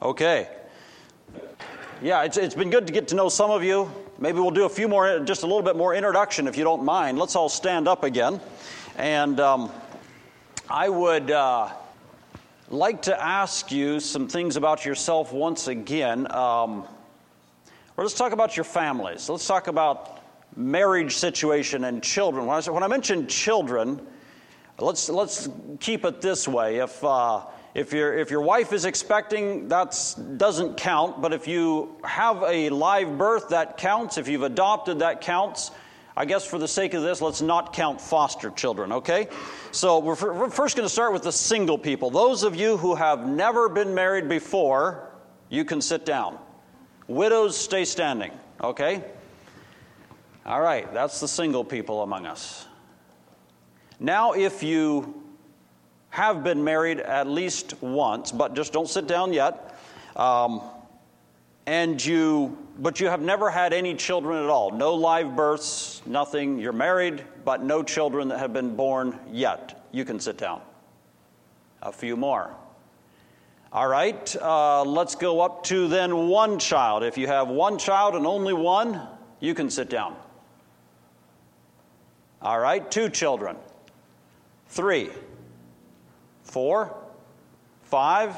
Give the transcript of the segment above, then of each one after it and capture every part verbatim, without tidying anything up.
Okay. Yeah, it's it's been good to get to know some of you. Maybe we'll do a few more, just a little bit more introduction if you don't mind. Let's all stand up again. And um, I would uh, like to ask you some things about yourself once again. Um, or let's talk about your families. Let's talk about marriage situation and children. When I, when I mention children, let's let's keep it this way. If uh, if your if your wife is expecting, that doesn't count. But if you have a live birth, that counts. If you've adopted, that counts. I guess for the sake of this, let's not count foster children, okay? So we're, we're first going to start with the single people. Those of you who have never been married before, you can sit down. Widows, stay standing, okay? All right, that's the single people among us. Now, if you have been married at least once, but just don't sit down yet, um, and you, but you have never had any children at all, no live births, nothing, you're married, but no children that have been born yet, you can sit down. A few more. All right, uh, let's go up to then one child. If you have one child and only one, you can sit down. All right, two children, three, four, five,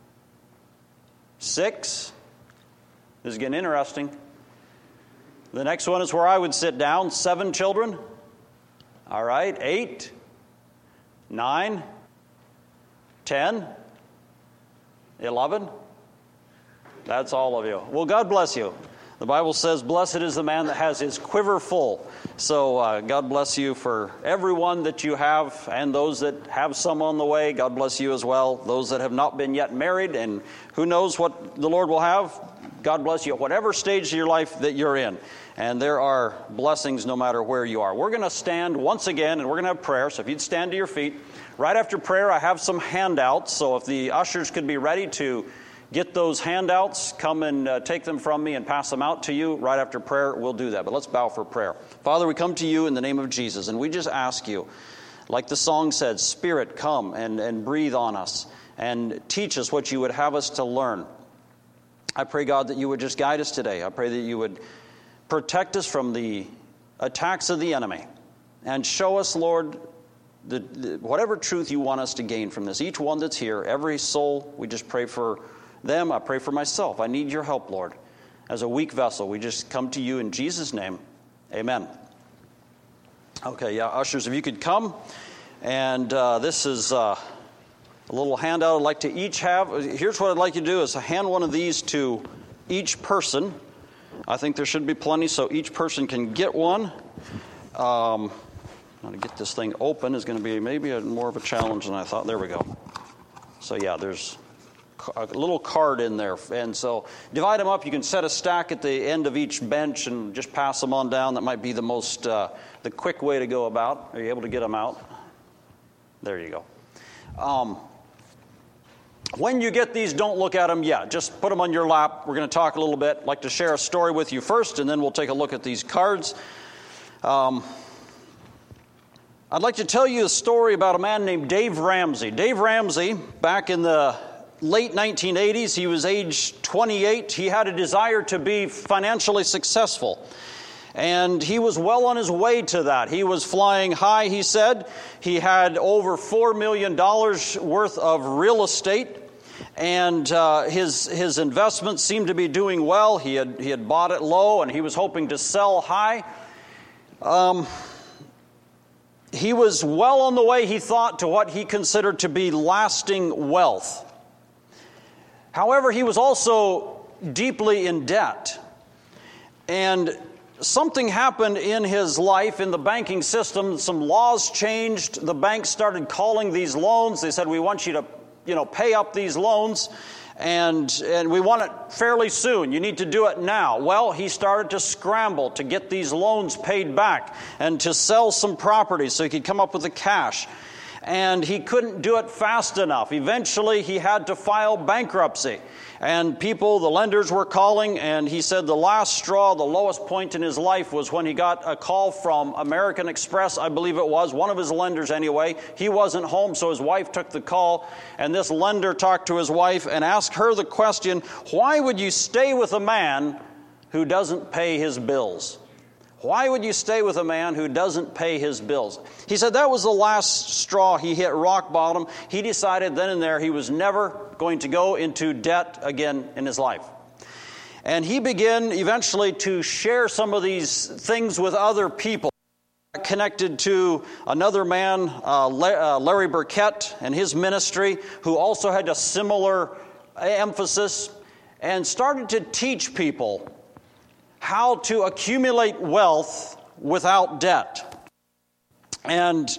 six. This is getting interesting. The next one is where I would sit down, seven children. All right, eight, nine, ten, eleven. That's all of you. Well, God bless you. The Bible says, blessed is the man that has his quiver full. So uh, God bless you for everyone that you have, and those that have some on the way. God bless you as well. Those that have not been yet married, and who knows what the Lord will have. God bless you at whatever stage of your life that you're in. And there are blessings no matter where you are. We're going to stand once again, and we're going to have prayer. So if you'd stand to your feet. Right after prayer, I have some handouts. So if the ushers could be ready to get those handouts, come and uh, take them from me and pass them out to you. Right after prayer, we'll do that. But let's bow for prayer. Father, we come to you in the name of Jesus, and we just ask you, like the song said, Spirit, come and, and breathe on us and teach us what you would have us to learn. I pray, God, that you would just guide us today. I pray that you would protect us from the attacks of the enemy and show us, Lord, the, the, whatever truth you want us to gain from this. Each one that's here, every soul, we just pray for them. I pray for myself. I need your help, Lord. As a weak vessel, we just come to you in Jesus' name. Amen. Okay, yeah, ushers, if you could come. And uh, this is uh, a little handout I'd like to each have. Here's what I'd like you to do is hand one of these to each person. I think there should be plenty, so each person can get one. Um, now to get this thing open is going to be maybe a, more of a challenge than I thought. There we go. So yeah, there's a little card in there, and so divide them up. You can set a stack at the end of each bench and just pass them on down. That might be the most uh, the quick way to go about. Are you able to get them out? There you go. Um, when you get these, don't look at them yet. Just put them on your lap. We're going to talk a little bit. I'd like to share a story with you first, and then we'll take a look at these cards. Um, I'd like to tell you a story about a man named Dave Ramsey. Dave Ramsey, back in the late nineteen eighties, he was age twenty-eight. He had a desire to be financially successful. And he was well on his way to that. He was flying high, he said. He had over four million dollars worth of real estate. And uh, his his investments seemed to be doing well. He had, he had bought it low, and he was hoping to sell high. Um, he was well on the way, he thought, to what he considered to be lasting wealth. However, he was also deeply in debt. And something happened in his life, in the banking system. Some laws changed. The banks started calling these loans. They said, we want you to, you know, pay up these loans. And, and we want it fairly soon. You need to do it now. Well, he started to scramble to get these loans paid back and to sell some property so he could come up with the cash. and he couldn't do it fast enough. Eventually, he had to file bankruptcy. And people, the lenders were calling, and he said the last straw, the lowest point in his life was when he got a call from American Express, I believe it was, one of his lenders anyway. He wasn't home, so his wife took the call, and this lender talked to his wife and asked her the question, why would you stay with a man who doesn't pay his bills? Why would you stay with a man who doesn't pay his bills? He said that was the last straw. He hit rock bottom. He decided then and there he was never going to go into debt again in his life. And he began eventually to share some of these things with other people. Connected to another man, uh, Larry Burkett, and his ministry, who also had a similar emphasis, and started to teach people how to accumulate wealth without debt. And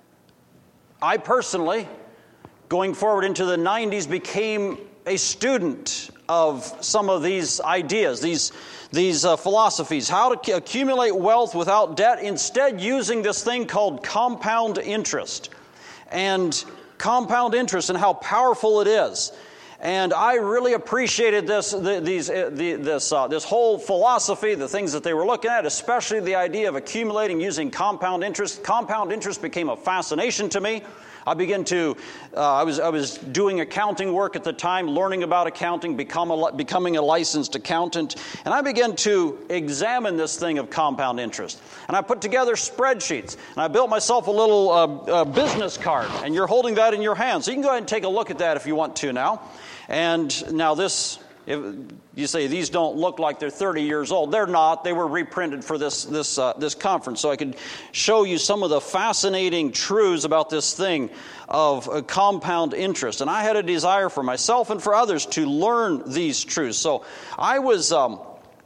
I personally, going forward into the nineties, became a student of some of these ideas, these, these uh, philosophies, how to accumulate wealth without debt, instead using this thing called compound interest. And compound interest and how powerful it is. And I really appreciated this, the, these, uh, the, this, uh, this whole philosophy, the things that they were looking at, especially the idea of accumulating using compound interest. Compound interest became a fascination to me. I began to, uh, I was I was doing accounting work at the time, learning about accounting, become a, becoming a licensed accountant, and I began to examine this thing of compound interest. And I put together spreadsheets, and I built myself a little uh, uh, business card, and you're holding that in your hand. So you can go ahead and take a look at that if you want to now. And now this, if you say these don't look like they're thirty years old. They're not. They were reprinted for this this uh, this conference, so I could show you some of the fascinating truths about this thing of uh, compound interest. And I had a desire for myself and for others to learn these truths. So I was um,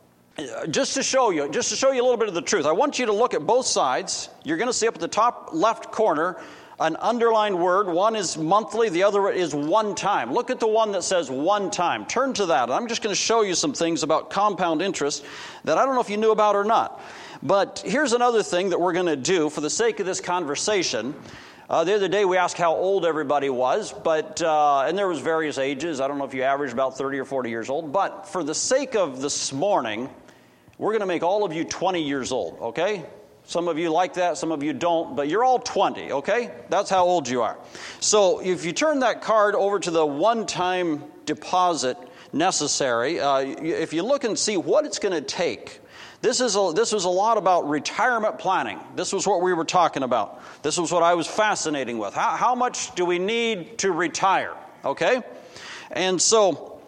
just to show you, just to show you a little bit of the truth. I want you to look at both sides. You're going to see up at the top left corner an underlined word. One is monthly, the other is one time. Look at the one that says one time. Turn to that. I'm just going to show you some things about compound interest that I don't know if you knew about or not. But here's another thing that we're going to do for the sake of this conversation. Uh, the other day we asked how old everybody was, but uh, and there was various ages. I don't know if you averaged about thirty or forty years old. But for the sake of this morning, we're going to make all of you twenty years old, okay? Some of you like that, some of you don't, but you're all twenty, okay? That's how old you are. So if you turn that card over to the one-time deposit necessary, uh, if you look and see what it's going to take, this is a, this was a lot about retirement planning. This was what we were talking about. This was what I was fascinating with. How, how much do we need to retire, okay? And so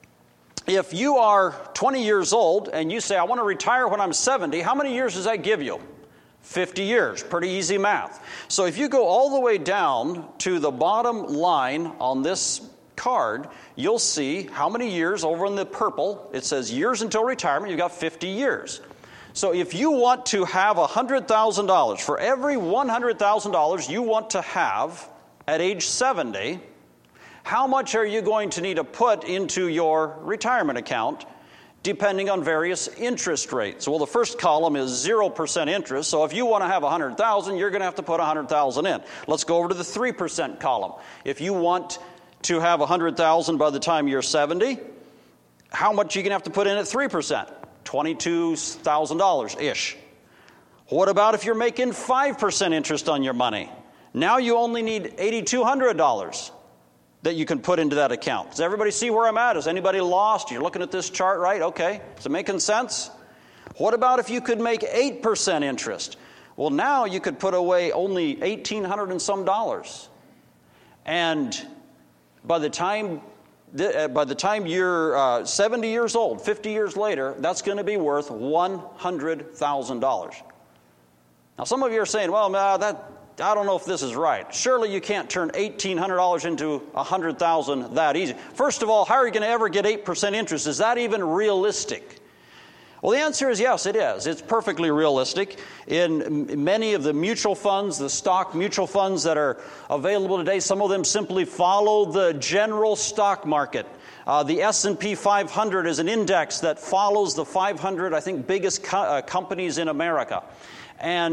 if you are twenty years old and you say, I want to retire when I'm seventy, how many years does that give you? fifty years. Pretty easy math. So if you go all the way down to the bottom line on this card, you'll see how many years over in the purple. It says years until retirement. You've got fifty years. So if you want to have one hundred thousand dollars, for every one hundred thousand dollars you want to have at age seventy, how much are you going to need to put into your retirement account depending on various interest rates? Well, the first column is zero percent interest. So if you want to have one hundred thousand dollars, you're going to have to put one hundred thousand dollars in. Let's go over to the three percent column. If you want to have one hundred thousand dollars by the time you're seventy, how much are you going to have to put in at three percent? twenty-two thousand dollars-ish. What about if you're making five percent interest on your money? Now you only need eight thousand two hundred dollars that you can put into that account. Does everybody see where I'm at? Is anybody lost? You're looking at this chart, right? Okay. Is it making sense? What about if you could make eight percent interest? Well, now you could put away only eighteen hundred dollars and some dollars. And by the time by the time you're uh, seventy years old, fifty years later, that's going to be worth one hundred thousand dollars. Now, some of you are saying, well, nah, that I don't know if this is right. Surely you can't turn eighteen hundred dollars into one hundred thousand dollars that easy. First of all, how are you going to ever get eight percent interest? Is that even realistic? Well, the answer is yes, it is. It's perfectly realistic. In many of the mutual funds, the stock mutual funds that are available today, some of them simply follow the general stock market. Uh, the S and P five hundred is an index that follows the five hundred, I think, biggest co- uh, companies in America. And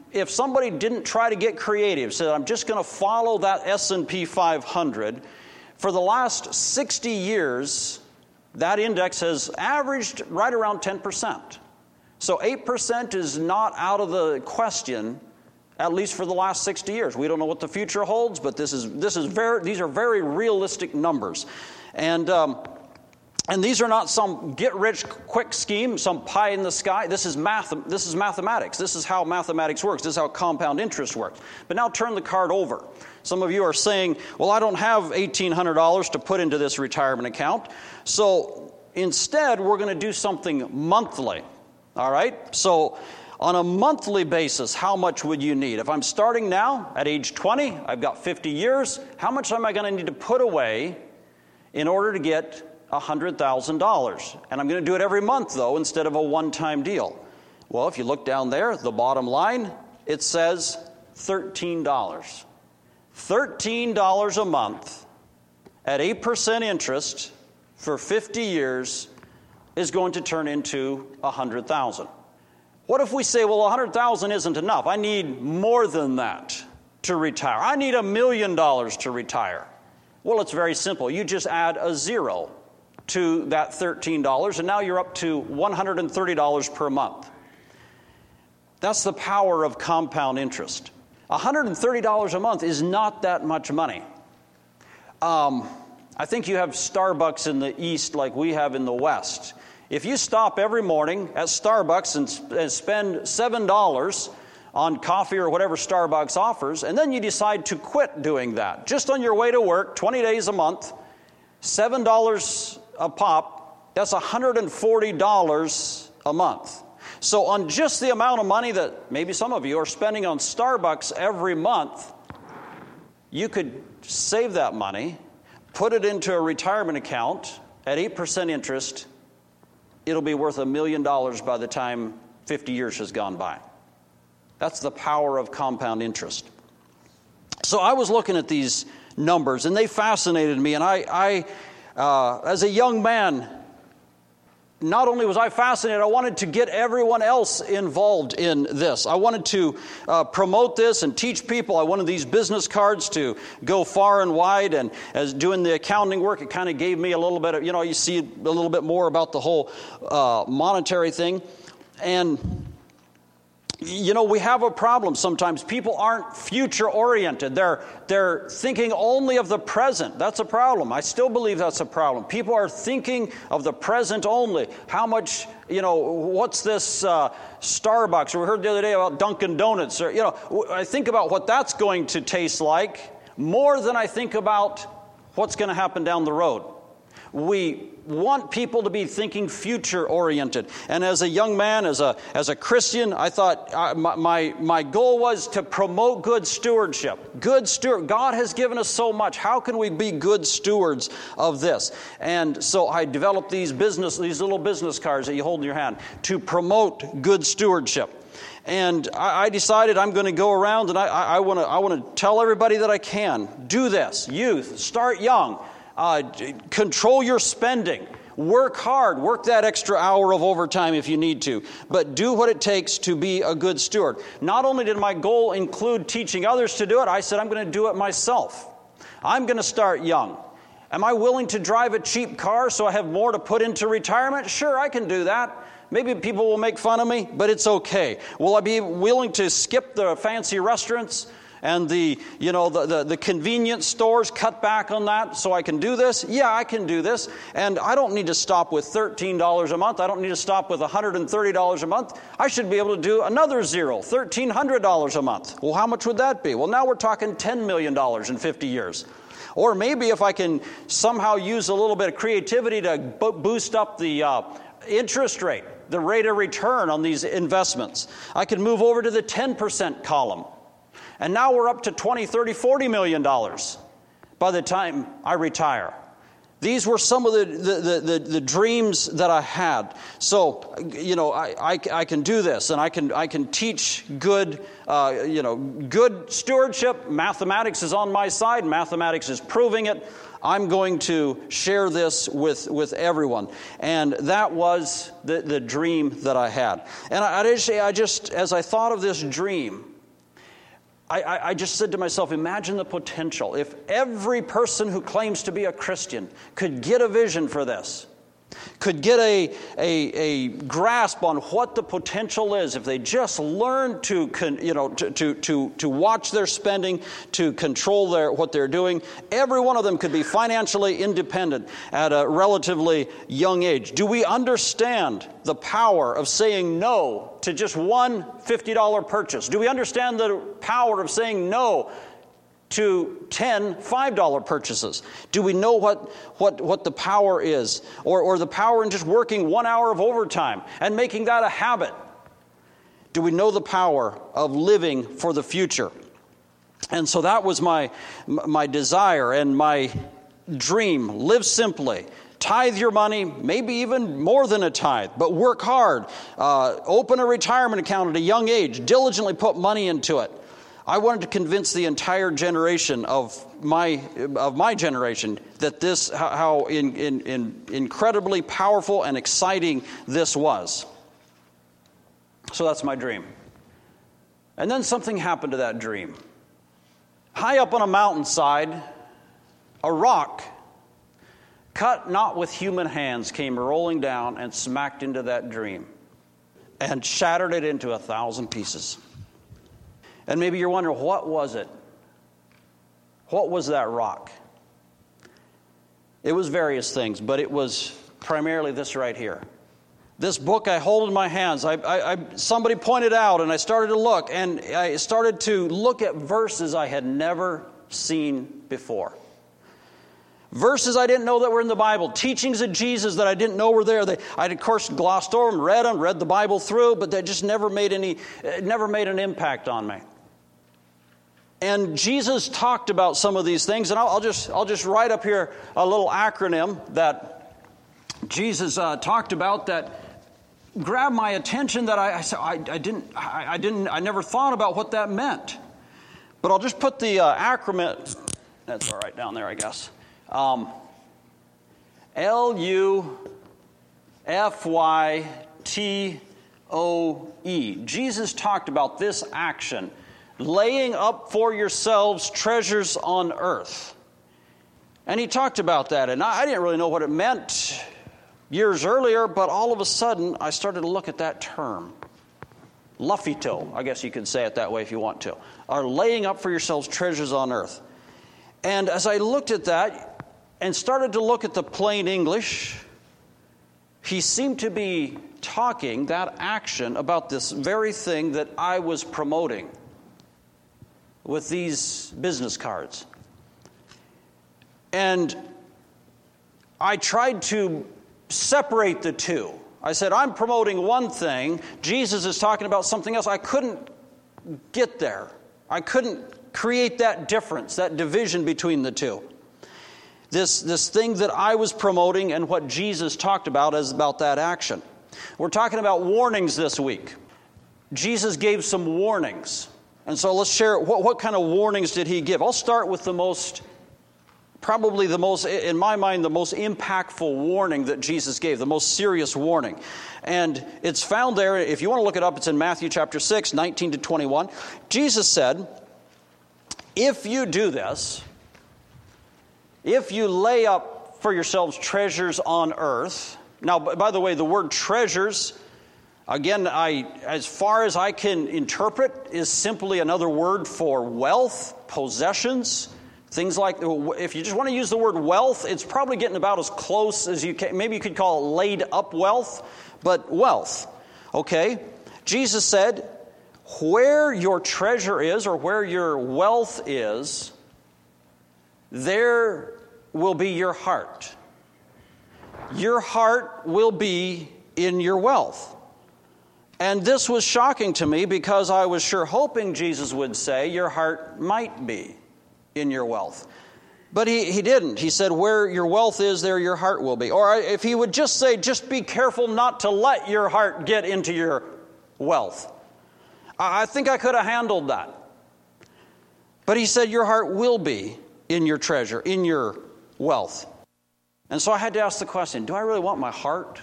if somebody didn't try to get creative, said, I'm just going to follow that S and P five hundred, for the last sixty years, that index has averaged right around ten percent. So eight percent is not out of the question, at least for the last sixty years. We don't know what the future holds, but this is this is very these are very realistic numbers. And um, and these are not some get-rich-quick scheme, some pie in the sky. This is math. This is mathematics. This is how mathematics works. This is how compound interest works. But now turn the card over. Some of you are saying, well, I don't have eighteen hundred dollars to put into this retirement account. So instead, we're going to do something monthly. All right? So on a monthly basis, how much would you need? If I'm starting now at age twenty, I've got fifty years, how much am I going to need to put away in order to get one hundred thousand dollars? And I'm going to do it every month, though, instead of a one-time deal. Well, if you look down there, the bottom line, it says thirteen dollars. thirteen dollars a month at eight percent interest for fifty years is going to turn into one hundred thousand dollars. What if we say, well, one hundred thousand dollars isn't enough. I need more than that to retire. I need a million dollars to retire. Well, it's very simple. You just add a zero to that thirteen dollars, and now you're up to one hundred thirty dollars per month. That's the power of compound interest. one hundred thirty dollars a month is not that much money. Um, I think you have Starbucks in the East like we have in the West. If you stop every morning at Starbucks and, and spend seven dollars on coffee or whatever Starbucks offers, and then you decide to quit doing that, just on your way to work, twenty days a month, seven dollars a pop, that's one hundred forty dollars a month. So on just the amount of money that maybe some of you are spending on Starbucks every month, you could save that money, put it into a retirement account at eight percent interest. It'll be worth a million dollars by the time fifty years has gone by. That's the power of compound interest. So I was looking at these numbers, and they fascinated me. And I, I uh, as a young man, not only was I fascinated, I wanted to get everyone else involved in this. I wanted to uh, promote this and teach people. I wanted these business cards to go far and wide. And as doing the accounting work, it kind of gave me a little bit of, you know, you see a little bit more about the whole uh, monetary thing. And you know, we have a problem sometimes. People aren't future-oriented. They're, they're thinking only of the present. That's a problem. I still believe that's a problem. People are thinking of the present only. How much, you know, what's this uh, Starbucks? Or we heard the other day about Dunkin' Donuts. Or, you know, I think about what that's going to taste like more than I think about what's going to happen down the road. We want people to be thinking future-oriented. And as a young man, as a as a Christian, I thought uh, my, my my goal was to promote good stewardship. Good steward. God has given us so much. How can we be good stewards of this? And so I developed these business, these little business cards that you hold in your hand to promote good stewardship. And I, I decided I'm going to go around and I, I, I want to I want to tell everybody that I can do this. Youth, start young. Uh, control your spending. Work hard. Work that extra hour of overtime if you need to. But do what it takes to be a good steward. Not only did my goal include teaching others to do it, I said I'm going to do it myself. I'm going to start young. Am I willing to drive a cheap car so I have more to put into retirement? Sure, I can do that. Maybe people will make fun of me, but it's okay. Will I be willing to skip the fancy restaurants and the, you know, the, the, the convenience stores, cut back on that so I can do this? Yeah, I can do this. And I don't need to stop with thirteen dollars a month. I don't need to stop with one hundred thirty dollars a month. I should be able to do another zero, one thousand three hundred dollars a month. Well, how much would that be? Well, now we're talking ten million dollars in fifty years. Or maybe if I can somehow use a little bit of creativity to bo- boost up the uh, interest rate, the rate of return on these investments, I can move over to the ten percent column. And now we're up to twenty, thirty, forty million dollars by the time I retire. These were some of the, the, the, the dreams that I had. So, you know, I, I, I can do this, and I can I can teach good, uh, you know, good stewardship. Mathematics is on my side. Mathematics is proving it. I'm going to share this with, with everyone. And that was the, the dream that I had. And I, I just, I just, as I thought of this dream, I, I, I just said to myself, imagine the potential. If every person who claims to be a Christian could get a vision for this, could get a, a, a grasp on what the potential is, if they just learn to, con, you know, to, to, to, to watch their spending, to control their, what they're doing, every one of them could be financially independent at a relatively young age. Do we understand the power of saying no to just one fifty dollars purchase? Do we understand the power of saying no to ten five dollar purchases? Do we know what, what, what the power is? Or, or the power in just working one hour of overtime and making that a habit? Do we know the power of living for the future? And so that was my, my desire and my dream. Live simply. Tithe your money, maybe even more than a tithe, but work hard. Uh, open a retirement account at a young age. Diligently put money into it. I wanted to convince the entire generation of my of my generation that this, how in, in, in incredibly powerful and exciting this was. So that's my dream. And then something happened to that dream. High up on a mountainside, a rock, cut not with human hands, came rolling down and smacked into that dream and shattered it into a thousand pieces. And maybe you're wondering, what was it? What was that rock? It was various things, but it was primarily this right here. This book I hold in my hands, I, I, I, somebody pointed out, and I started to look, and I started to look at verses I had never seen before. Verses I didn't know that were in the Bible. Teachings of Jesus that I didn't know were there. They, I'd, of course, glossed over them, read them, read the Bible through, but they just never made any, never made an impact on me. And Jesus talked about some of these things, and I'll, I'll just I'll just write up here a little acronym that Jesus uh, talked about that grabbed my attention. That I I, I, I didn't I, I didn't I never thought about what that meant. But I'll just put the uh, acronym. That's all right down there, I guess. Um, L U F Y T O E. Jesus talked about this action. Laying up for yourselves treasures on earth. And he talked about that, and I didn't really know what it meant years earlier, but all of a sudden I started to look at that term. Luffito, I guess you could say it that way if you want to. Are laying up for yourselves treasures on earth. And as I looked at that and started to look at the plain English, he seemed to be talking, that action, about this very thing that I was promoting with these business cards. And I tried to separate the two. I said, I'm promoting one thing. Jesus is talking about something else. I couldn't get there. I couldn't create that difference, that division between the two. This, this thing that I was promoting and what Jesus talked about is about that action. We're talking about warnings this week. Jesus gave some warnings. And so let's share, what, what kind of warnings did he give? I'll start with the most, probably the most, in my mind, the most impactful warning that Jesus gave, the most serious warning. And it's found there, if you want to look it up, it's in Matthew chapter six, nineteen to twenty-one. Jesus said, if you do this, if you lay up for yourselves treasures on earth. Now, by the way, the word treasures, again, I, as far as I can interpret, is simply another word for wealth, possessions, things like, if you just want to use the word wealth, it's probably getting about as close as you can. Maybe you could call it laid up wealth, but wealth. Okay? Jesus said, where your treasure is or where your wealth is, there will be your heart. Your heart will be in your wealth. And this was shocking to me because I was sure hoping Jesus would say, your heart might be in your wealth. But he, he didn't. He said, where your wealth is, there your heart will be. Or if he would just say, just be careful not to let your heart get into your wealth. I think I could have handled that. But he said, your heart will be in your treasure, in your wealth. And so I had to ask the question, do I really want my heart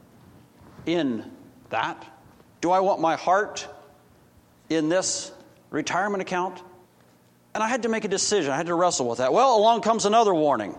in that? Do I want my heart in this retirement account? And I had to make a decision. I had to wrestle with that. Well, along comes another warning.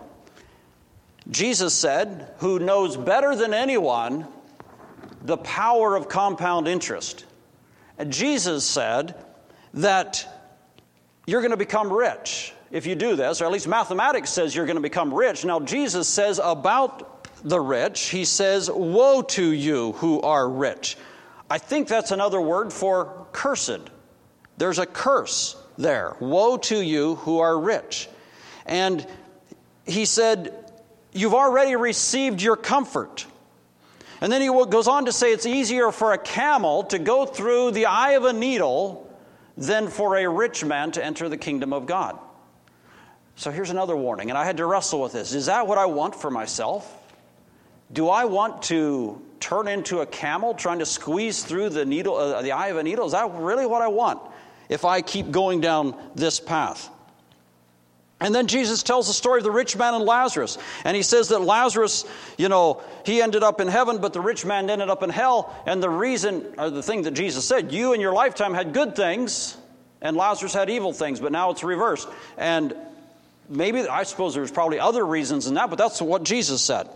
Jesus said, who knows better than anyone the power of compound interest. And Jesus said that you're going to become rich if you do this, or at least mathematics says you're going to become rich. Now, Jesus says about the rich, he says, woe to you who are rich. I think that's another word for cursed. There's a curse there. Woe to you who are rich. And he said, you've already received your comfort. And then he goes on to say it's easier for a camel to go through the eye of a needle than for a rich man to enter the kingdom of God. So here's another warning, and I had to wrestle with this. Is that what I want for myself? Do I want to turn into a camel trying to squeeze through the needle, uh, the eye of a needle? Is that really what I want if I keep going down this path? And then Jesus tells the story of the rich man and Lazarus. And he says that Lazarus, you know, he ended up in heaven, but the rich man ended up in hell. And the reason, or the thing that Jesus said, you in your lifetime had good things, and Lazarus had evil things, but now it's reversed. And maybe, I suppose there's probably other reasons than that, but that's what Jesus said.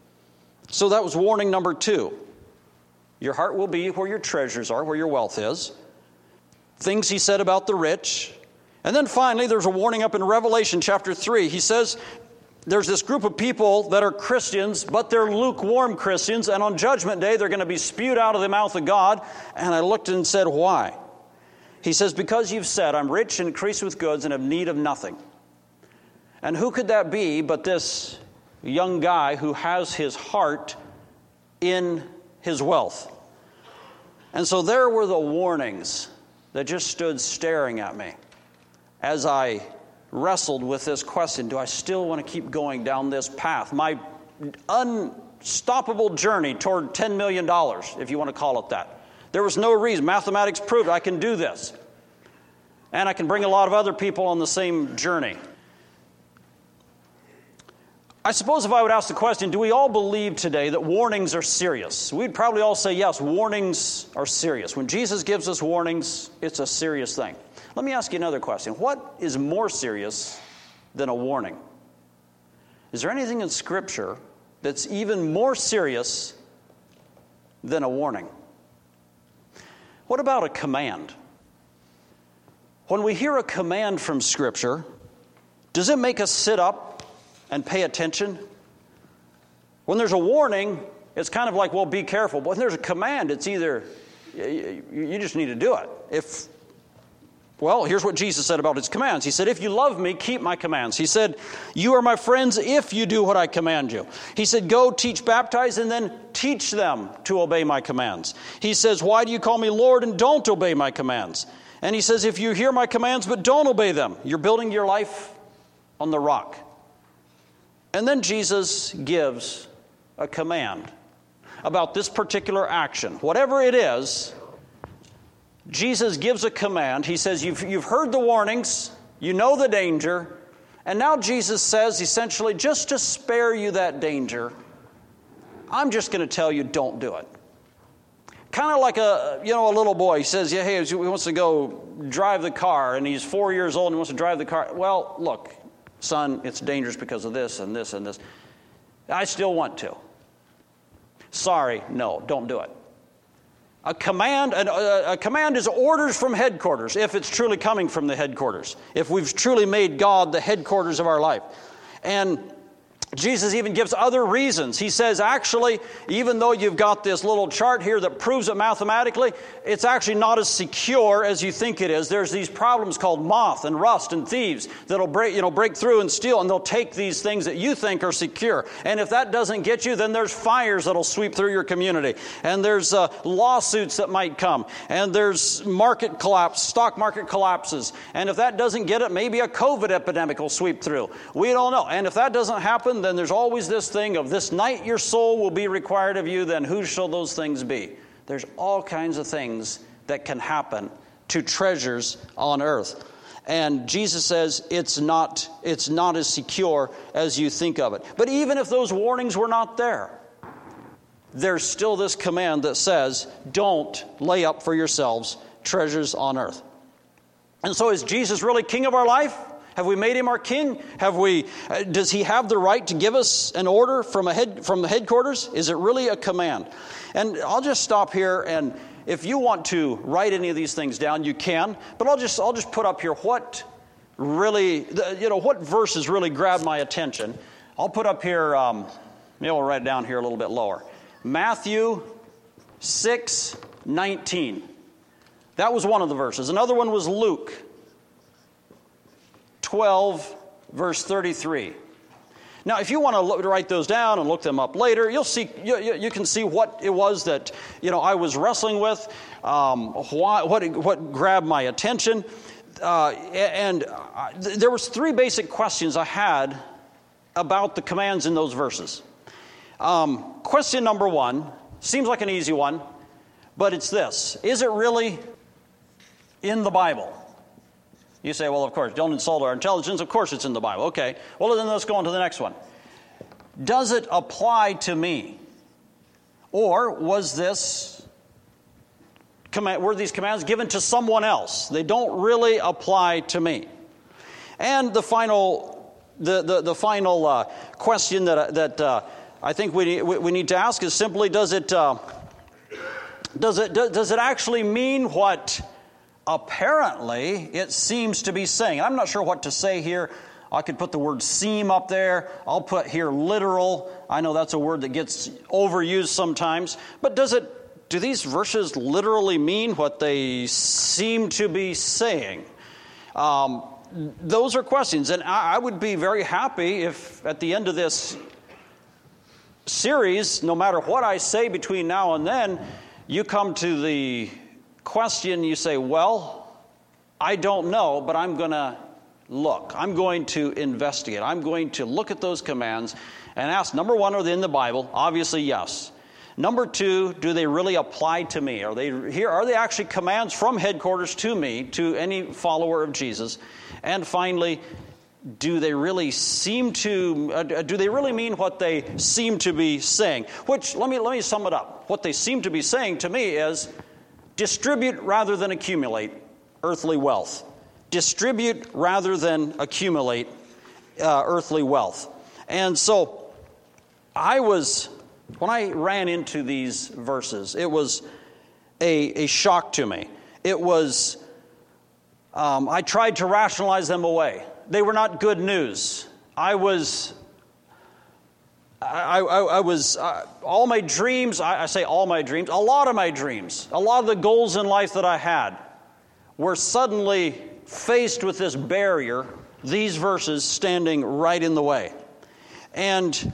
So that was warning number two. Your heart will be where your treasures are, where your wealth is. Things he said about the rich. And then finally, there's a warning up in Revelation chapter three. He says there's this group of people that are Christians, but they're lukewarm Christians, and on Judgment Day, they're going to be spewed out of the mouth of God. And I looked and said, why? He says, because you've said, I'm rich and increased with goods and have need of nothing. And who could that be but this young guy who has his heart in his wealth? And so there were the warnings that just stood staring at me as I wrestled with this question, do I still want to keep going down this path? My unstoppable journey toward ten million dollars, if you want to call it that. There was no reason. Mathematics proved I can do this. And I can bring a lot of other people on the same journey. I suppose if I would ask the question, do we all believe today that warnings are serious? We'd probably all say, yes, warnings are serious. When Jesus gives us warnings, it's a serious thing. Let me ask you another question. What is more serious than a warning? Is there anything in Scripture that's even more serious than a warning? What about a command? When we hear a command from Scripture, does it make us sit up and pay attention? When there's a warning, it's kind of like, well, be careful. But when there's a command, it's either, you just need to do it. If Well, here's what Jesus said about his commands. He said, if you love me, keep my commands. He said, you are my friends if you do what I command you. He said, go teach, baptize, and then teach them to obey my commands. He says, why do you call me Lord and don't obey my commands? And he says, if you hear my commands but don't obey them, you're building your life on the rock. And then Jesus gives a command about this particular action. Whatever it is, Jesus gives a command. He says, you've, you've heard the warnings, you know the danger, and now Jesus says, essentially, just to spare you that danger, I'm just going to tell you, don't do it. Kind of like a, you know, a little boy. He says, yeah, hey, he wants to go drive the car, and he's four years old and he wants to drive the car. Well, look, son, it's dangerous because of this and this and this. I still want to. Sorry, no, don't do it. A command, a, a command is orders from headquarters, if it's truly coming from the headquarters, if we've truly made God the headquarters of our life. And Jesus even gives other reasons. He says, actually, even though you've got this little chart here that proves it mathematically, it's actually not as secure as you think it is. There's these problems called moth and rust and thieves that'll break, you know, break through and steal, and they'll take these things that you think are secure. And if that doesn't get you, then there's fires that'll sweep through your community. And there's uh, lawsuits that might come. And there's market collapse, stock market collapses. And if that doesn't get it, maybe a COVID epidemic will sweep through. We don't know. And if that doesn't happen, then there's always this thing of this night your soul will be required of you, then who shall those things be? There's all kinds of things that can happen to treasures on earth. And Jesus says it's not, it's not as secure as you think of it. But even if those warnings were not there, there's still this command that says, don't lay up for yourselves treasures on earth. And so is Jesus really king of our life? Have we made him our king? Have we? Uh, does he have the right to give us an order from a head from the headquarters? Is it really a command? And I'll just stop here, and if you want to write any of these things down, you can. But I'll just I'll just put up here what really, you know, what verses really grabbed my attention. I'll put up here. Um, maybe I'll write it down here a little bit lower. Matthew six nineteen. That was one of the verses. Another one was Luke twelve, verse thirty-three. Now, if you want to look, write those down and look them up later, you'll see. You, you, you can see what it was that you know I was wrestling with, um, why, what what grabbed my attention, uh, and uh, there was three basic questions I had about the commands in those verses. Um, question number one seems like an easy one, but it's this: is it really in the Bible? You say, well, of course, don't insult our intelligence. Of course it's in the Bible. Okay. Well, then let's go on to the next one. Does it apply to me? Or was this command, were these commands given to someone else? They don't really apply to me. And the final, the the, the final uh, question that that uh, I think we we need to ask is simply: Does it uh, does it does it actually mean what apparently it seems to be saying? I'm not sure what to say here. I could put the word seem up there. I'll put here literal. I know that's a word that gets overused sometimes. But does it? Do these verses literally mean what they seem to be saying? Um, those are questions. And I, I would be very happy if at the end of this series, no matter what I say between now and then, you come to the question, you say, well, I don't know, but I'm going to look. I'm going to investigate. I'm going to look at those commands and ask, number one, are they in the Bible? Obviously, yes. Number two, do they really apply to me? Are they here? Are they actually commands from headquarters to me, to any follower of Jesus? And finally, do they really seem to, uh, do they really mean what they seem to be saying? Which, let me let me sum it up. What they seem to be saying to me is, distribute rather than accumulate earthly wealth. Distribute rather than accumulate uh, earthly wealth. And so I was, when I ran into these verses, it was a, a shock to me. It was, um, I tried to rationalize them away. They were not good news. I was... I, I, I was, uh, all my dreams, I, I say all my dreams, a lot of my dreams, a lot of the goals in life that I had were suddenly faced with this barrier, these verses standing right in the way. And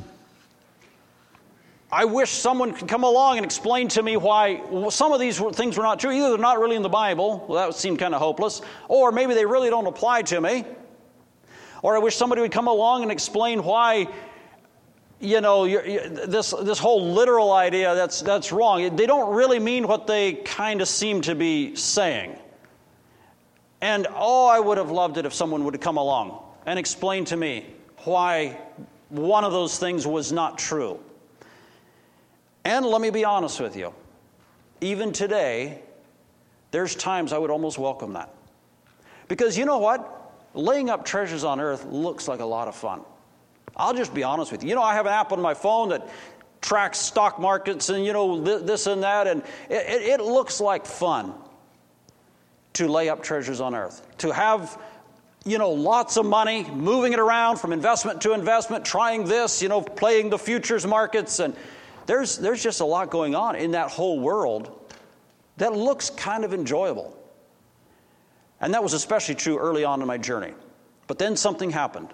I wish someone could come along and explain to me why some of these things were not true. Either they're not really in the Bible, well, that seemed kind of hopeless, or maybe they really don't apply to me. Or I wish somebody would come along and explain why, you know, you're, you're, this this whole literal idea, that's that's wrong. They don't really mean what they kind of seem to be saying. And oh, I would have loved it if someone would have come along and explain to me why one of those things was not true. And let me be honest with you. Even today, there's times I would almost welcome that. Because you know what? Laying up treasures on earth looks like a lot of fun. I'll just be honest with you. You know, I have an app on my phone that tracks stock markets and, you know, this and that, and it, it looks like fun to lay up treasures on earth. To have, you know, lots of money, moving it around from investment to investment, trying this, you know, playing the futures markets, and there's there's just a lot going on in that whole world that looks kind of enjoyable. And that was especially true early on in my journey. But then something happened.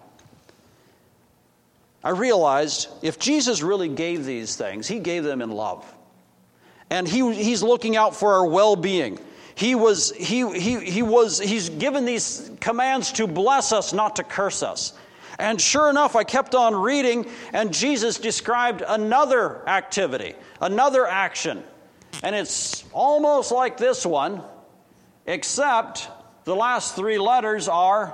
I realized if Jesus really gave these things, he gave them in love. And he he's looking out for our well-being. He was he he he was he's given these commands to bless us, not to curse us. And sure enough, I kept on reading, and Jesus described another activity, another action. And it's almost like this one, except the last three letters are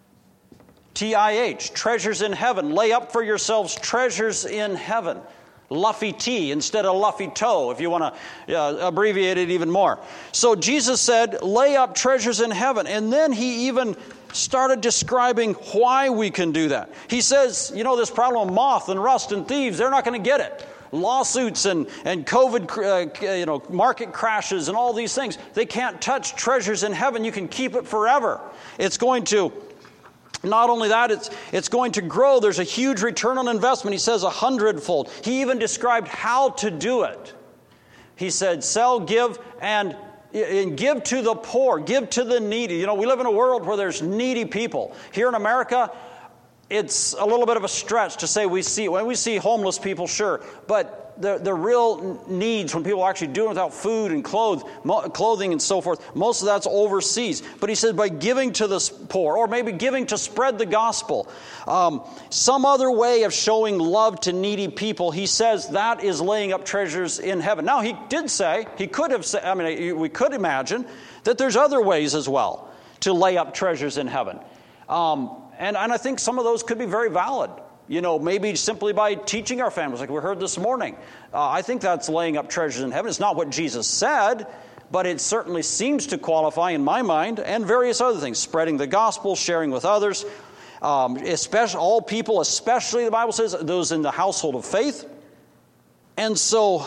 T I H, treasures in heaven. Lay up for yourselves treasures in heaven. Luffy T instead of Luffy Toe, if you want to uh, abbreviate it even more. So Jesus said, lay up treasures in heaven. And then he even started describing why we can do that. He says, you know, this problem of moth and rust and thieves, they're not going to get it. Lawsuits and, and COVID, uh, you know, market crashes and all these things, they can't touch treasures in heaven. You can keep it forever. It's going to... Not only that, it's, it's going to grow. There's a huge return on investment. He says a hundredfold. He even described how to do it. He said, sell, give, and, and give to the poor. Give to the needy. You know, we live in a world where there's needy people. Here in America, it's a little bit of a stretch to say we see, when we see homeless people, sure. But the, the real needs, when people are actually doing without food and clothes, clothing and so forth, most of that's overseas. But he said by giving to the poor, or maybe giving to spread the gospel, um, some other way of showing love to needy people, he says that is laying up treasures in heaven. Now, he did say, he could have said, I mean, we could imagine that there's other ways as well to lay up treasures in heaven. Um, and, and I think some of those could be very valid. You know, maybe simply by teaching our families, like we heard this morning. Uh, I think that's laying up treasures in heaven. It's not what Jesus said, but it certainly seems to qualify in my mind, and various other things. Spreading the gospel, sharing with others, um, especially all people, especially, the Bible says, those in the household of faith. And so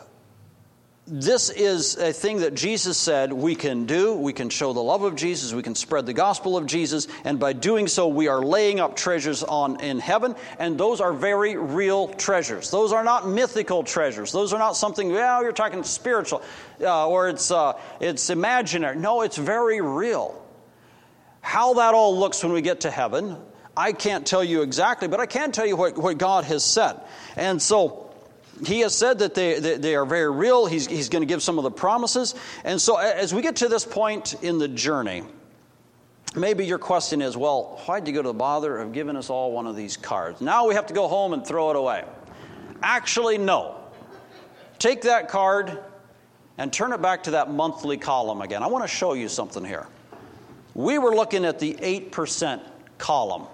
this is a thing that Jesus said we can do. We can show the love of Jesus. We can spread the gospel of Jesus. And by doing so, we are laying up treasures on in heaven. And those are very real treasures. Those are not mythical treasures. Those are not something, well, you're talking spiritual, uh, or it's uh, it's imaginary. No, it's very real. How that all looks when we get to heaven, I can't tell you exactly, but I can tell you what, what God has said. And so he has said that they, they, they are very real. He's, he's going to give some of the promises. And so as we get to this point in the journey, maybe your question is, well, why'd you go to the bother of giving us all one of these cards? Now we have to go home and throw it away. Actually, no. Take that card and turn it back to that monthly column again. I want to show you something here. We were looking at the eight percent column.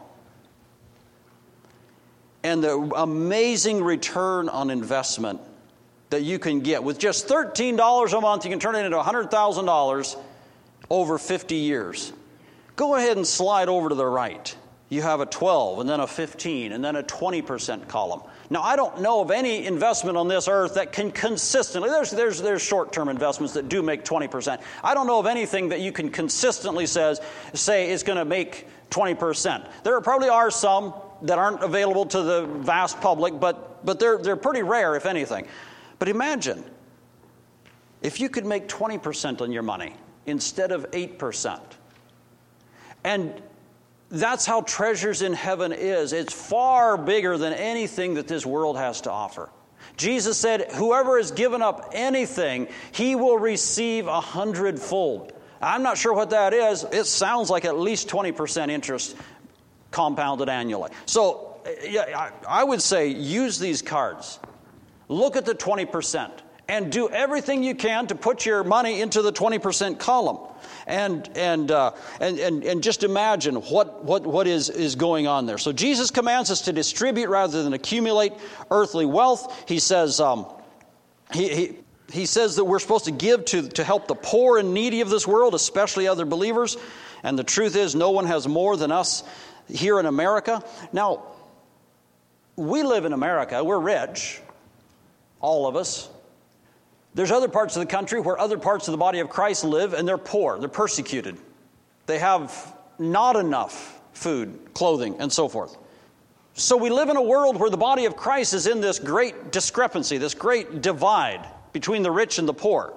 And the amazing return on investment that you can get. With just thirteen dollars a month, you can turn it into one hundred thousand dollars over fifty years. Go ahead and slide over to the right. You have a twelve, and then a fifteen, and then a twenty percent column. Now, I don't know of any investment on this earth that can consistently, there's, there's, there's short-term investments that do make twenty percent. I don't know of anything that you can consistently says, say is going to make twenty percent. There probably are some that aren't available to the vast public, but, but they're, they're pretty rare, if anything. But imagine if you could make twenty percent on your money instead of eight percent. And that's how treasures in heaven is. It's far bigger than anything that this world has to offer. Jesus said, whoever has given up anything, he will receive a hundredfold. I'm not sure what that is. It sounds like at least twenty percent interest compounded annually. So yeah, I would say use these cards. Look at the twenty percent and do everything you can to put your money into the twenty percent column. And and uh, and and and just imagine what what what is is going on there. So Jesus commands us to distribute rather than accumulate earthly wealth. He says um, he he he says that we're supposed to give to to help the poor and needy of this world, especially other believers. And the truth is, no one has more than us here in America. Now, we live in America. We're rich, all of us. There's other parts of the country where other parts of the body of Christ live, and they're poor. They're persecuted. They have not enough food, clothing, and so forth. So we live in a world where the body of Christ is in this great discrepancy, this great divide between the rich and the poor.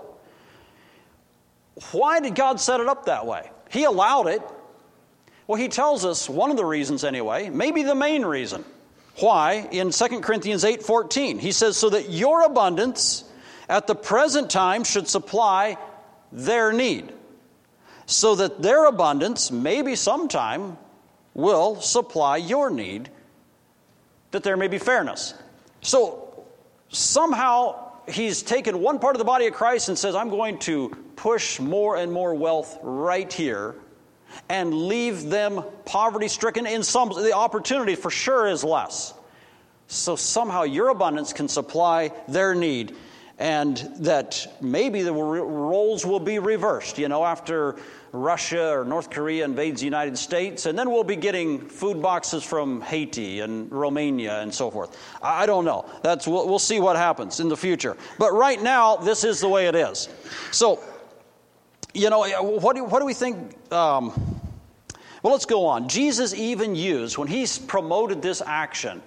Why did God set it up that way? He allowed it. Well, he tells us one of the reasons anyway, maybe the main reason. Why? In Second Corinthians eight fourteen, he says, so that your abundance at the present time should supply their need, so that their abundance, maybe sometime, will supply your need, that there may be fairness. So somehow he's taken one part of the body of Christ and says, I'm going to push more and more wealth right here and leave them poverty-stricken. In some, the opportunity for sure is less. so somehow your abundance can supply their need, and that maybe the roles will be reversed, you know, after Russia or North Korea invades the United States, and then we'll be getting food boxes from Haiti and Romania and so forth. I don't know. That's we'll, we'll see what happens in the future. But right now, this is the way it is. So, you know, what do, what do we think? Um, well, let's go on. Jesus even used, when he promoted this action,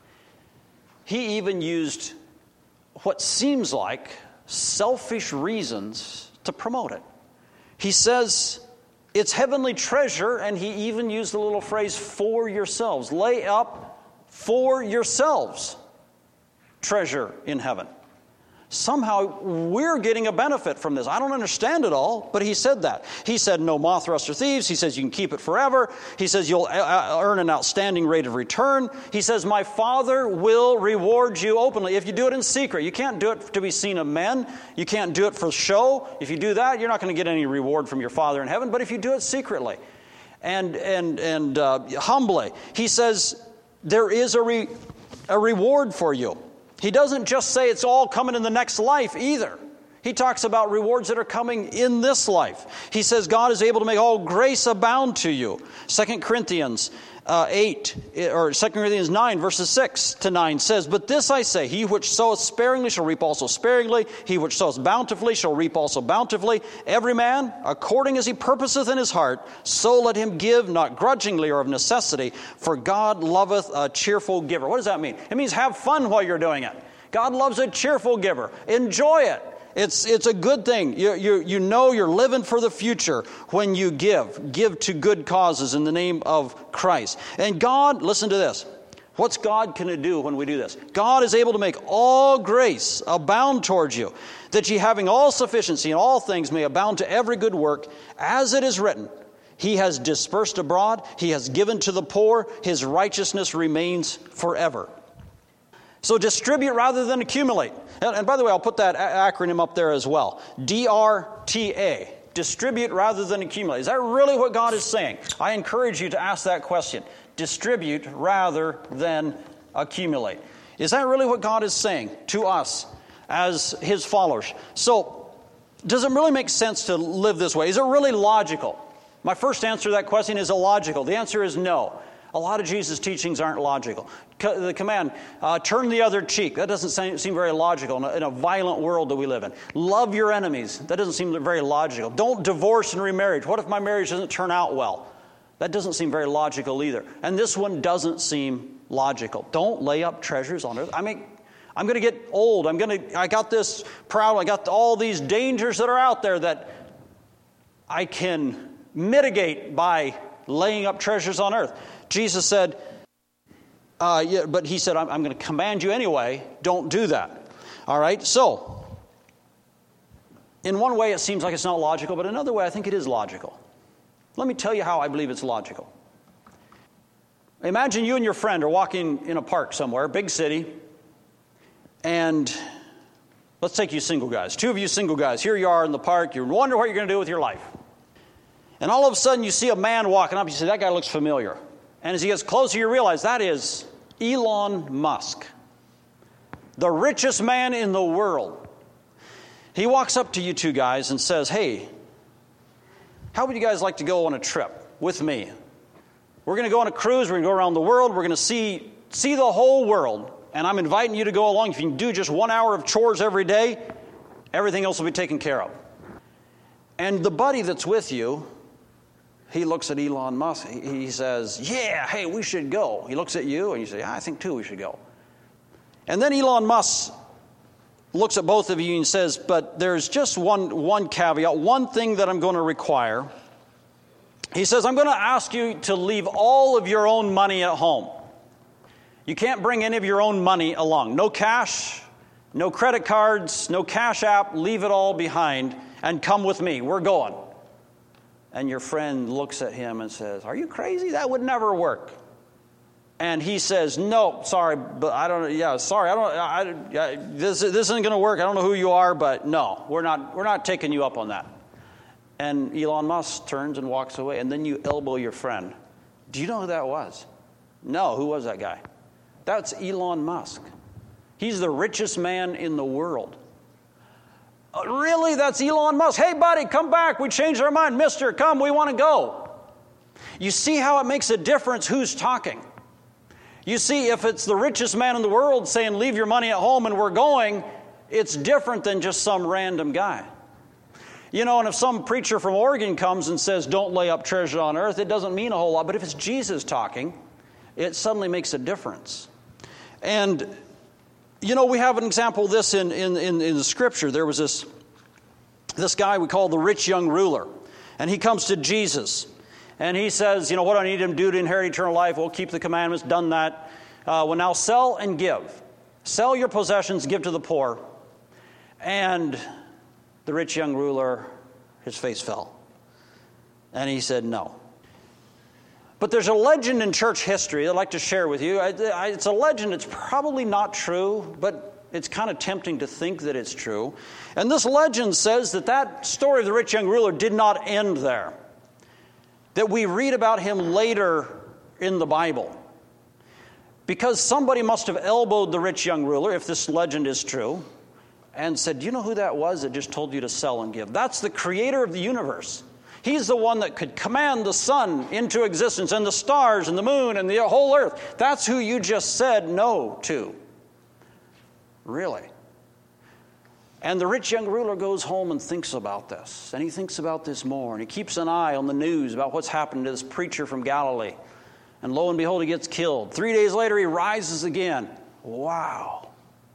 he even used what seems like selfish reasons to promote it. He says it's heavenly treasure, and he even used the little phrase, for yourselves. Lay up for yourselves treasure in heaven. Somehow we're getting a benefit from this. I don't understand it all, but he said that. He said no moth, rust, or thieves. He says you can keep it forever. He says you'll earn an outstanding rate of return. He says my Father will reward you openly if you do it in secret. You can't do it to be seen of men. You can't do it for show. If you do that, you're not going to get any reward from your Father in heaven. But if you do it secretly and and and uh, humbly, he says there is a re, a reward for you. He doesn't just say it's all coming in the next life either. He talks about rewards that are coming in this life. He says God is able to make all grace abound to you. Second Corinthians uh, eight, or Second Corinthians nine, verses six to nine says, but this I say, he which soweth sparingly shall reap also sparingly. He which soweth bountifully shall reap also bountifully. Every man, according as he purposeth in his heart, so let him give, not grudgingly or of necessity, for God loveth a cheerful giver. What does that mean? It means have fun while you're doing it. God loves a cheerful giver. Enjoy it. It's it's a good thing. You, you, you know you're living for the future when you give. Give to good causes in the name of Christ. And God, listen to this. What's God going to do when we do this? God is able to make all grace abound towards you, that ye having all sufficiency in all things may abound to every good work, as it is written, he has dispersed abroad, he has given to the poor, his righteousness remains forever. So distribute rather than accumulate. And, and by the way, I'll put that a- acronym up there as well. D R T A. Distribute rather than accumulate. Is that really what God is saying? I encourage you to ask that question. Distribute rather than accumulate. Is that really what God is saying to us as his followers? So, does it really make sense to live this way? Is it really logical? My first answer to that question is illogical. The answer is no. A lot of Jesus' teachings aren't logical. The command, uh, turn the other cheek, that doesn't seem, seem very logical in a, in a violent world that we live in. Love your enemies, that doesn't seem very logical. Don't divorce and remarry. What if my marriage doesn't turn out well? That doesn't seem very logical either. And this one doesn't seem logical. Don't lay up treasures on earth. I mean, I'm going to get old. I'm going to, I got this proud, I got all these dangers that are out there that I can mitigate by laying up treasures on earth. Jesus said, uh, yeah, but he said, I'm, I'm going to command you anyway, don't do that. All right, so, in one way it seems like it's not logical, but another way I think it is logical. Let me tell you how I believe it's logical. Imagine you and your friend are walking in a park somewhere, big city, and let's take you single guys. Two of you single guys, here you are in the park, you wonder what you're going to do with your life. And all of a sudden you see a man walking up, you say, that guy looks familiar. And as he gets closer, you realize that is Elon Musk, the richest man in the world. He walks up to you two guys and says, hey, how would you guys like to go on a trip with me? We're going to go on a cruise. We're going to go around the world. We're going to see, see the whole world. And I'm inviting you to go along. If you can do just one hour of chores every day, everything else will be taken care of. And the buddy that's with you, he looks at Elon Musk. He says, yeah, hey, we should go. He looks at you and you say, yeah, I think too we should go. And then Elon Musk looks at both of you and says, but there's just one, one caveat, one thing that I'm going to require. He says, I'm going to ask you to leave all of your own money at home. You can't bring any of your own money along. No cash, no credit cards, no Cash App. Leave it all behind and come with me. We're going. And your friend looks at him and says, are you crazy? That would never work. And he says, no, sorry, but I don't, yeah, sorry, I don't, I, I, this, this isn't going to work. I don't know who you are, but no, we're not, we're not taking you up on that. And Elon Musk turns and walks away, and then you elbow your friend. Do you know who that was? No, who was that guy? That's Elon Musk. He's the richest man in the world. Uh, really? That's Elon Musk. Hey, buddy, come back. We changed our mind. Mister, come. We want to go. You see how it makes a difference who's talking. You see, if it's the richest man in the world saying, leave your money at home and we're going, it's different than just some random guy. You know, and if some preacher from Oregon comes and says, don't lay up treasure on earth, it doesn't mean a whole lot. But if it's Jesus talking, it suddenly makes a difference. And, you know, we have an example of this in, in, in, in the Scripture. There was this, this guy we call the rich young ruler. And he comes to Jesus. And he says, you know, what do I need him to do to inherit eternal life? Well, keep the commandments, done that. Uh, well, now sell and give. Sell your possessions, give to the poor. And the rich young ruler, his face fell. And he said, no. But there's a legend in church history I'd like to share with you. I, I, it's a legend. It's probably not true, but it's kind of tempting to think that it's true. And this legend says that that story of the rich young ruler did not end there. That we read about him later in the Bible. Because somebody must have elbowed the rich young ruler, if this legend is true, and said, do you know who that was that just told you to sell and give? That's the creator of the universe. He's the one that could command the sun into existence and the stars and the moon and the whole earth. That's who you just said no to. Really? And the rich young ruler goes home and thinks about this. And he thinks about this more. And he keeps an eye on the news about what's happened to this preacher from Galilee. And lo and behold, he gets killed. Three days later, he rises again. Wow.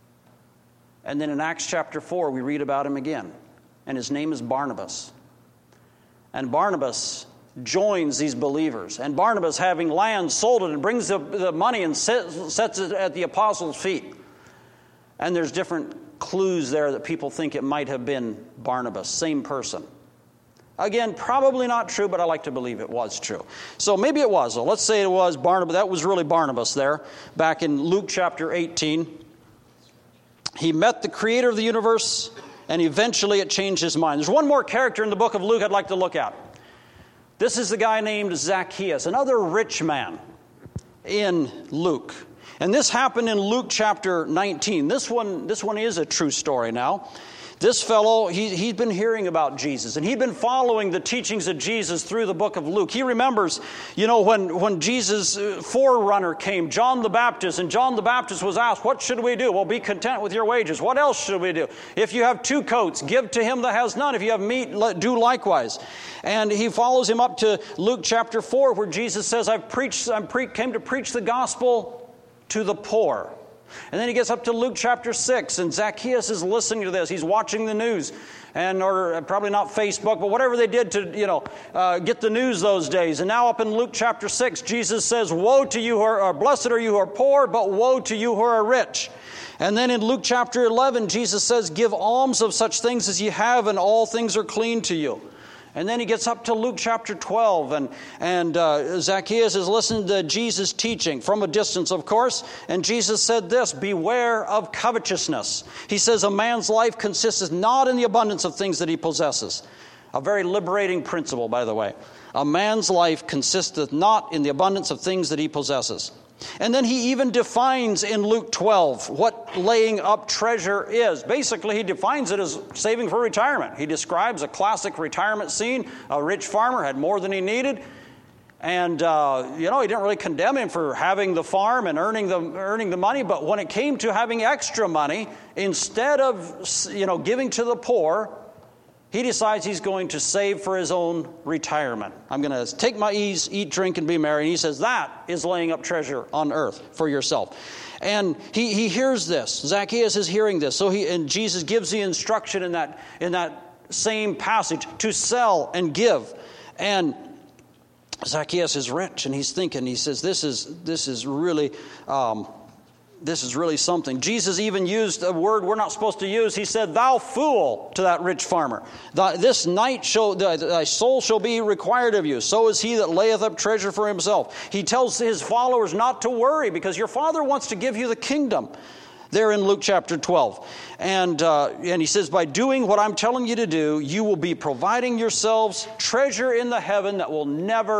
And then in Acts chapter four, we read about him again. And his name is Barnabas. And Barnabas joins these believers. And Barnabas, having land, sold it and brings the, the money and sets, sets it at the apostles' feet. And there's different clues there that people think it might have been Barnabas, same person. Again, probably not true, but I like to believe it was true. So maybe it was. So let's say it was Barnabas. That was really Barnabas there, back in Luke chapter eighteen. He met the creator of the universe, and eventually it changed his mind. There's one more character in the book of Luke I'd like to look at. This is the guy named Zacchaeus, another rich man in Luke. And this happened in Luke chapter nineteen. This one, this one is a true story now. This fellow, he, he'd been hearing about Jesus, and he'd been following the teachings of Jesus through the book of Luke. He remembers, you know, when, when Jesus' forerunner came, John the Baptist, and John the Baptist was asked, what should we do? Well, be content with your wages. What else should we do? If you have two coats, give to him that has none. If you have meat, do likewise. And he follows him up to Luke chapter four, where Jesus says, I've preached, I pre- came to preach the gospel to the poor. And then he gets up to Luke chapter six, and Zacchaeus is listening to this. He's watching the news, and or probably not Facebook, but whatever they did to, you know, uh, get the news those days. And now up in Luke chapter six, Jesus says, woe to you who are, or blessed are you who are poor, but woe to you who are rich. And then in Luke chapter eleven, Jesus says, give alms of such things as ye have, and all things are clean to you. And then he gets up to Luke chapter twelve, and, and uh, Zacchaeus is listening to Jesus teaching from a distance, of course. And Jesus said this, beware of covetousness. He says, a man's life consisteth not in the abundance of things that he possesses. A very liberating principle, by the way. A man's life consisteth not in the abundance of things that he possesses. And then he even defines in Luke twelve what laying up treasure is. Basically, he defines it as saving for retirement. He describes a classic retirement scene. A rich farmer had more than he needed. And, uh, you know, he didn't really condemn him for having the farm and earning the, earning the money. But when it came to having extra money, instead of, you know, giving to the poor, he decides he's going to save for his own retirement. I'm going to take my ease, eat, drink, and be merry. And he says that is laying up treasure on earth for yourself. And he, he hears this. Zacchaeus is hearing this. So he and Jesus gives the instruction in that in that same passage to sell and give. And Zacchaeus is rich, and he's thinking. He says, "This is this is really." Um, This is really something. Jesus even used a word we're not supposed to use. He said, thou fool, to that rich farmer. This night shall, thy soul shall be required of you. So is he that layeth up treasure for himself. He tells his followers not to worry, because your Father wants to give you the kingdom. There in Luke chapter twelve. And, uh, and he says, by doing what I'm telling you to do, you will be providing yourselves treasure in the heaven that will never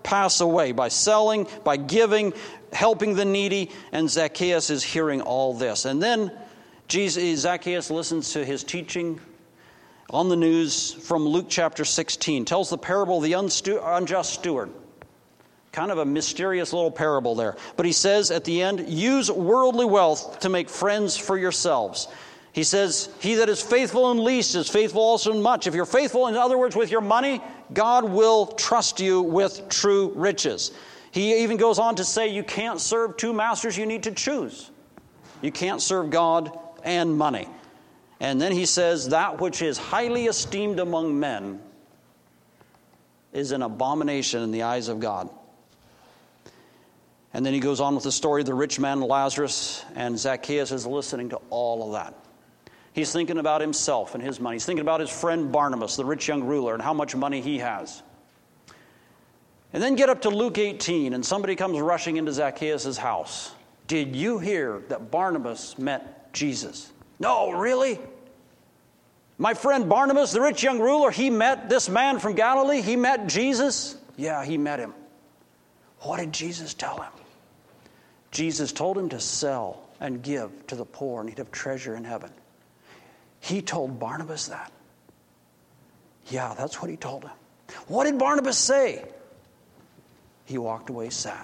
pass away by selling, by giving, helping the needy. And Zacchaeus is hearing all this. And then Jesus, Zacchaeus listens to his teaching on the news from Luke chapter sixteen. Tells the parable of the unstu- unjust steward. Kind of a mysterious little parable there. But he says at the end, use worldly wealth to make friends for yourselves. He says, he that is faithful in least is faithful also in much. If you're faithful, in other words, with your money, God will trust you with true riches. He even goes on to say you can't serve two masters, you need to choose. You can't serve God and money. And then he says, that which is highly esteemed among men is an abomination in the eyes of God. And then he goes on with the story of the rich man Lazarus, and Zacchaeus is listening to all of that. He's thinking about himself and his money. He's thinking about his friend Barnabas, the rich young ruler, and how much money he has. And then get up to Luke eighteen, and somebody comes rushing into Zacchaeus' house. Did you hear that Barnabas met Jesus? No, really? My friend Barnabas, the rich young ruler, he met this man from Galilee? He met Jesus? Yeah, he met him. What did Jesus tell him? Jesus told him to sell and give to the poor, and he'd have treasure in heaven. He told Barnabas that. Yeah, that's what he told him. What did Barnabas say? He walked away sad.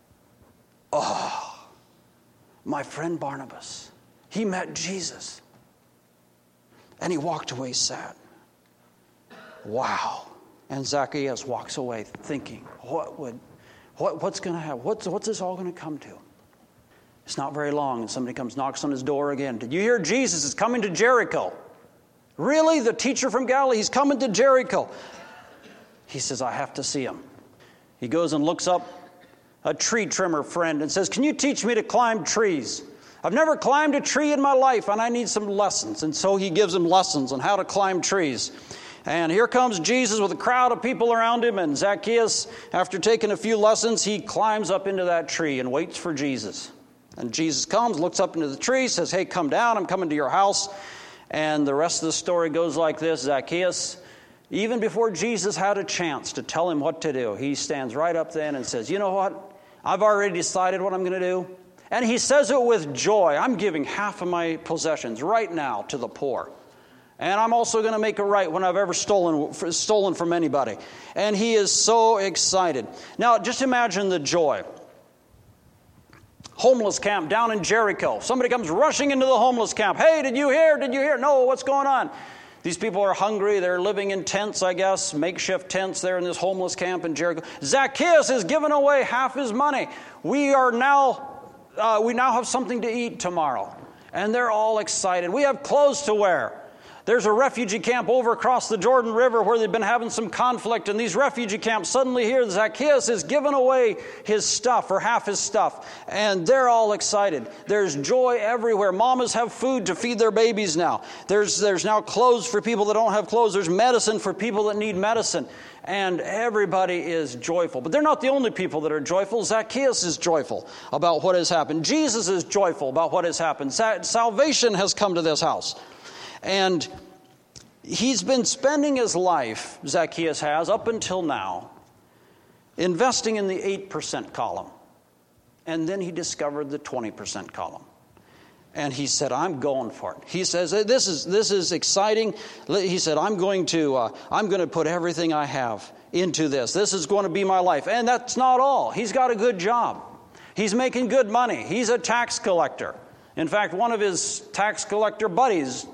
Oh, my friend Barnabas, he met Jesus. And he walked away sad. Wow. And Zacchaeus walks away thinking, what would, what, what's going to happen? What's, what's this all going to come to? It's not very long, and somebody comes, knocks on his door again. Did you hear Jesus is coming to Jericho? Really? The teacher from Galilee, he's coming to Jericho. He says, I have to see him. He goes and looks up a tree trimmer friend and says, can you teach me to climb trees? I've never climbed a tree in my life, and I need some lessons. And so he gives him lessons on how to climb trees. And here comes Jesus with a crowd of people around him, and Zacchaeus, after taking a few lessons, he climbs up into that tree and waits for Jesus. And Jesus comes, looks up into the tree, says, hey, come down, I'm coming to your house. And the rest of the story goes like this. Zacchaeus, even before Jesus had a chance to tell him what to do, he stands right up then and says, you know what? I've already decided what I'm going to do. And he says it with joy. I'm giving half of my possessions right now to the poor. And I'm also going to make it right when I've ever stolen, stolen from anybody. And he is so excited. Now, just imagine the joy. Homeless camp down in Jericho. Somebody comes rushing into the homeless camp. Hey, did you hear? Did you hear? No, what's going on? These people are hungry. They're living in tents, I guess, makeshift tents there in this homeless camp in Jericho. Zacchaeus has given away half his money. We are now, uh, we now have something to eat tomorrow. And they're all excited. We have clothes to wear. There's a refugee camp over across the Jordan River where they've been having some conflict. And these refugee camps suddenly hear Zacchaeus has given away his stuff or half his stuff. And they're all excited. There's joy everywhere. Mamas have food to feed their babies now. There's, there's now clothes for people that don't have clothes. There's medicine for people that need medicine. And everybody is joyful. But they're not the only people that are joyful. Zacchaeus is joyful about what has happened. Jesus is joyful about what has happened. Sa- salvation has come to this house. And he's been spending his life, Zacchaeus has, up until now, investing in the eight percent column. And then he discovered the twenty percent column. And he said, I'm going for it. He says, this is this is exciting. He said, I'm going to uh, I'm going to put everything I have into this. This is going to be my life. And that's not all. He's got a good job. He's making good money. He's a tax collector. In fact, one of his tax collector buddies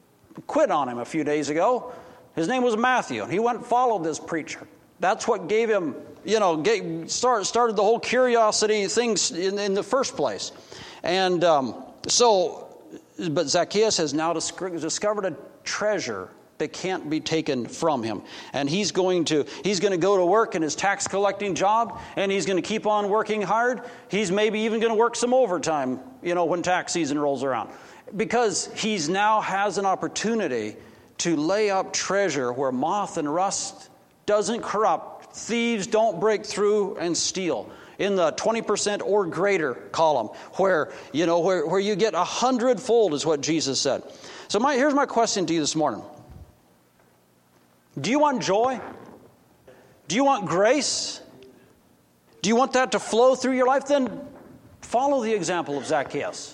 quit on him a few days ago. His name was Matthew. He went and followed this preacher. That's what gave him, you know, gave, start, started the whole curiosity things in, in the first place. And um, so, but Zacchaeus has now discovered a treasure that can't be taken from him. And he's going to he's going to go to work in his tax collecting job, and he's going to keep on working hard. He's maybe even going to work some overtime, you know, when tax season rolls around. Because he's now has an opportunity to lay up treasure where moth and rust doesn't corrupt, thieves don't break through and steal. In the twenty percent or greater column, where you know where, where you get a hundredfold is what Jesus said. So my here's my question to you this morning. Do you want joy? Do you want grace? Do you want that to flow through your life? Then follow the example of Zacchaeus.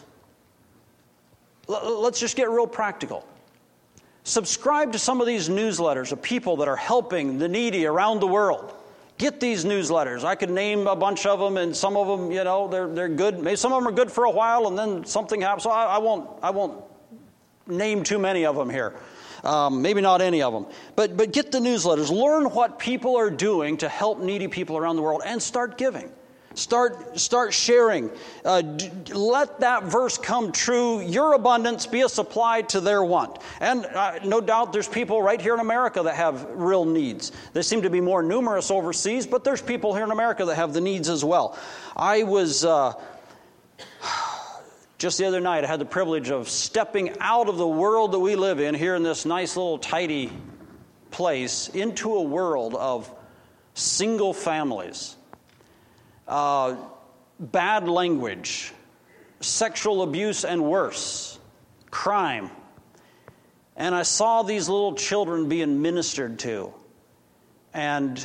L- let's just get real practical. Subscribe to some of these newsletters of people that are helping the needy around the world. Get these newsletters. I could name a bunch of them, and some of them, you know, they're they're good. Maybe some of them are good for a while, and then something happens. So I, I won't I won't name too many of them here. Um, maybe not any of them. But but get the newsletters. Learn what people are doing to help needy people around the world, and start giving. Start start sharing. Uh, d- let that verse come true. Your abundance be a supply to their want. And uh, no doubt there's people right here in America that have real needs. They seem to be more numerous overseas, but there's people here in America that have the needs as well. I was... Uh, Just the other night, I had the privilege of stepping out of the world that we live in here in this nice little tidy place into a world of single families, uh, bad language, sexual abuse and worse, crime. And I saw these little children being ministered to. And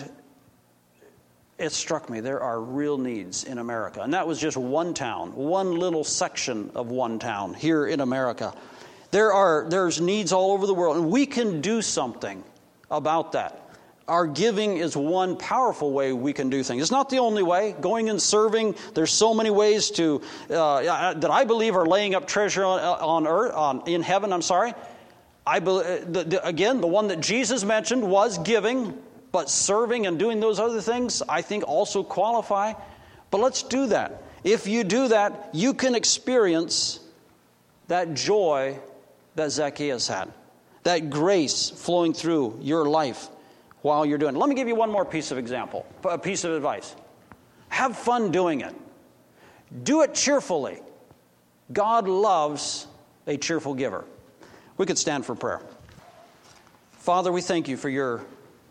it struck me, there are real needs in America. And that was just one town, one little section of one town here in America. There are there's needs all over the world, and we can do something about that. Our giving is one powerful way we can do things. It's not the only way. Going and serving, there's so many ways to uh, that I believe are laying up treasure on, on earth, on in heaven. I'm sorry. I believe the, the, again, the one that Jesus mentioned was giving. But serving and doing those other things, I think, also qualify. But let's do that. If you do that, you can experience that joy that Zacchaeus had. That grace flowing through your life while you're doing it. Let me give you one more piece of example, a piece of advice. Have fun doing it. Do it cheerfully. God loves a cheerful giver. We could stand for prayer. Father, we thank you for your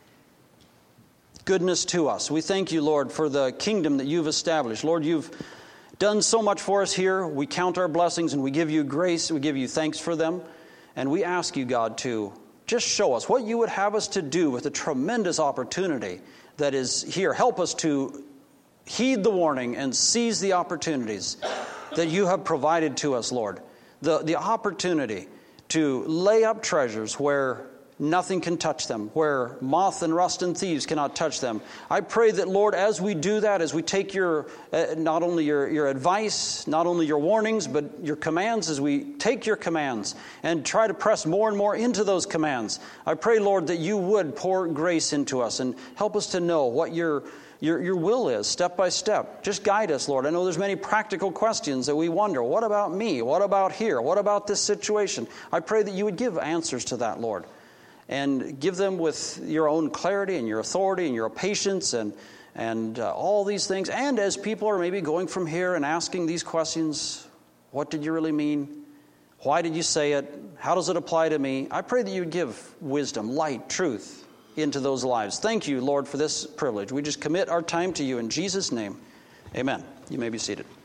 goodness to us. We thank you, Lord, for the kingdom that you've established. Lord, you've done so much for us here. We count our blessings and we give you grace. We give you thanks for them. And we ask you, God, to just show us what you would have us to do with the tremendous opportunity that is here. Help us to heed the warning and seize the opportunities that you have provided to us, Lord. The, the opportunity to lay up treasures where nothing can touch them, where moth and rust and thieves cannot touch them. I pray that, Lord, as we do that, as we take your, uh, not only your, your advice, not only your warnings, but your commands, as we take your commands and try to press more and more into those commands, I pray, Lord, that you would pour grace into us and help us to know what your Your, your will is, step by step. Just guide us, Lord. I know there's many practical questions that we wonder. What about me? What about here? What about this situation? I pray that you would give answers to that, Lord. And give them with your own clarity and your authority and your patience and and uh, all these things. And as people are maybe going from here and asking these questions, what did you really mean? Why did you say it? How does it apply to me? I pray that you would give wisdom, light, truth into those lives. Thank you, Lord, for this privilege. We just commit our time to you in Jesus' name. Amen. You may be seated.